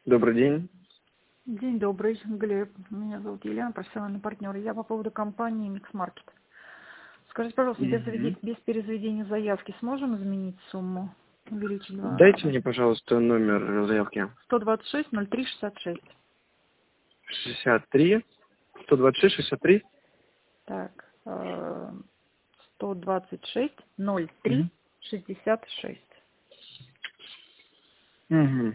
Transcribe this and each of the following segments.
Добрый день. День добрый, Глеб. Меня зовут Елена, профессиональный партнер. Я по поводу компании Mix Market. Скажите, пожалуйста, без перезведения заявки сможем изменить сумму? Увеличить 2 Дайте раза? мне, пожалуйста, номер заявки. 126 03 66. 63. 126, 63. Так, 126 03 66. Угу.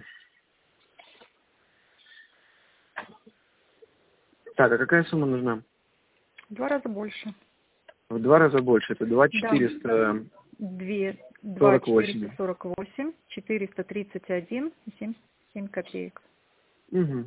Так, а какая сумма нужна? В 2 раза больше. В 2 раза больше. Это 2 Да. 448. 448, 431 и 77 копеек. Угу.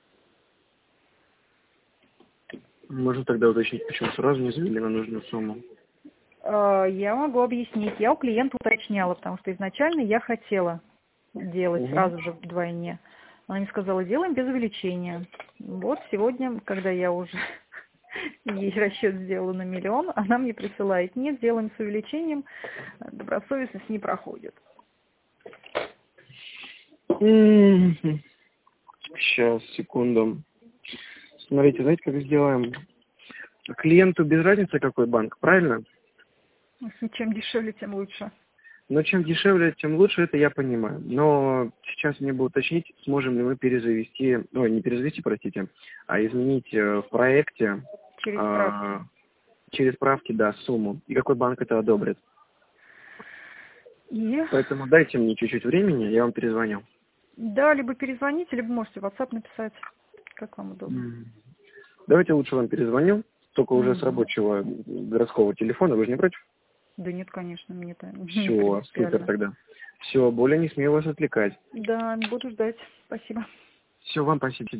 Можно тогда уточнить, почему сразу не завели на нужную сумму? Я могу объяснить. Я у клиента уточняла, потому что изначально я хотела делать сразу же вдвойне. Она мне сказала, делаем без увеличения. Вот сегодня, когда я уже ей расчет сделала на 1 000 000, она мне присылает, нет, делаем с увеличением, добросовестность не проходит. Сейчас, секунду. Смотрите, знаете, как сделаем? Клиенту без разницы, какой банк, правильно? Чем дешевле, тем лучше. Но чем дешевле, тем лучше, это я понимаю. Но сейчас мне бы уточнить, сможем ли мы перезавести, не перезавести, простите, а изменить в проекте через правки, да, сумму. И какой банк это одобрит. Поэтому дайте мне чуть-чуть времени, я вам перезвоню. Да, либо перезвоните, либо можете в WhatsApp написать, как вам удобно. Давайте лучше вам перезвоню, только уже с рабочего городского телефона, вы же не против? Да нет, конечно, мне-то Все, супер тогда. Все, более не смею вас отвлекать. Да, буду ждать. Спасибо. Все, вам спасибо.